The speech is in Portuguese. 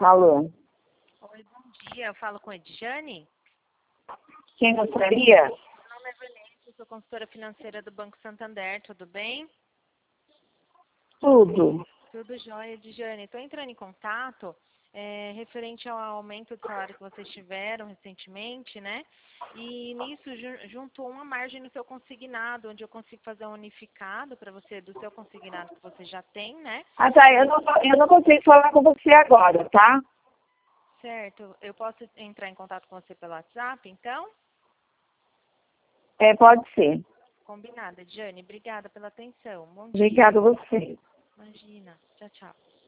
Alô? Oi, bom dia. Eu falo com a Edjane. Quem gostaria? Meu nome é Vanessa, sou consultora financeira do Banco Santander, tudo bem? Tudo. Tudo jóia, Edjane. Estou entrando em contato referente ao aumento do salário que vocês tiveram recentemente, né? E nisso juntou uma margem no seu consignado, onde eu consigo fazer um unificado para você do seu consignado que você já tem, né? Ah, tá. Eu não consigo falar com você agora, tá? Certo. Eu posso entrar em contato com você pelo WhatsApp, então? Pode ser. Combinado, Edjane. Obrigada pela atenção. Bom dia. Obrigada a você. Imagina. Tchau, tchau.